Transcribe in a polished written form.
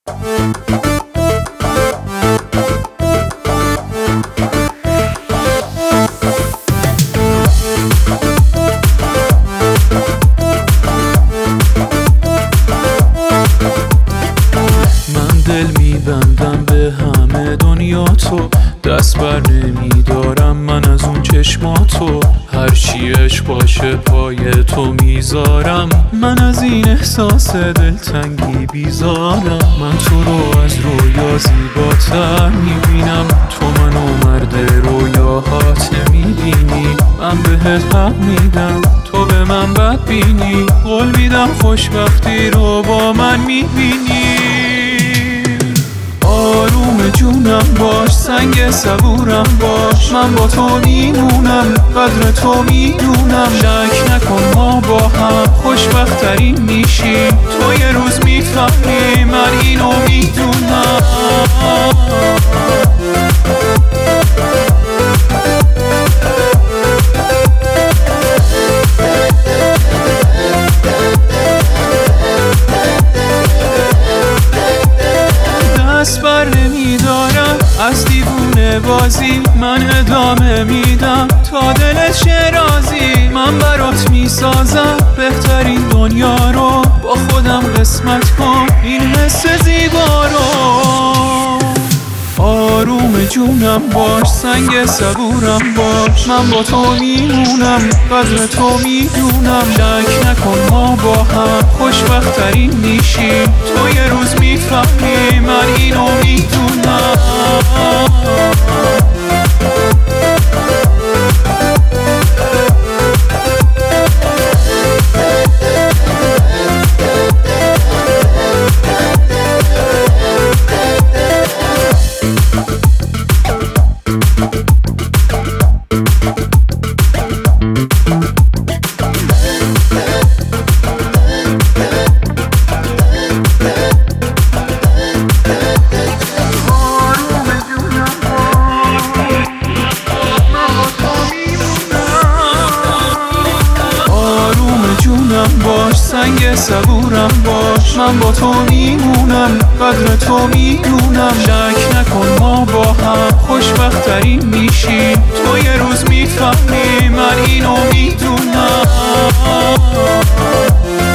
دل میبندم به همه دنیا تو، دست بر نمیدارم من از اون چشماتو. هرچی عشق باشه پای تو میذارم، من از این احساس دلتنگی بیزارم. من تو رو از رویا زیباتر میبینم، تو منو مرد رویاهات میبینی. من بهت حق میدم تو به من بد بینی، قول میدم خوشبختی رو با من میبینی. آروم جونم باش، سنگ صبورم باش، من با تو میمونم، قدر تو میدونم. شک نکن ما با هم خوشبخت‌ترین میشیم، تو یه روز میفهمی من اینو میدونم. دست بر نمیدارم از دیوونه بازی، من ادامه میدم تا دلت شه راضی. من برات میسازم بهترین دنیا رو، با خودم قسمت کن این حس زیبا رو. آروم جونم باش، سنگ صبورم باش، من با تو میمونم، قدر تو میدونم. شک نکن ما با هم خوشبخت‌ترین میشیم، تو یه روز میفهمی من اینو میدونم. باش، سنگ صبورم باش، من با تو میمونم، قدر تو میدونم. شک نکن ما با هم خوشبخت‌ترین میشیم، تو یه روز میفهمی من اینو میدونم.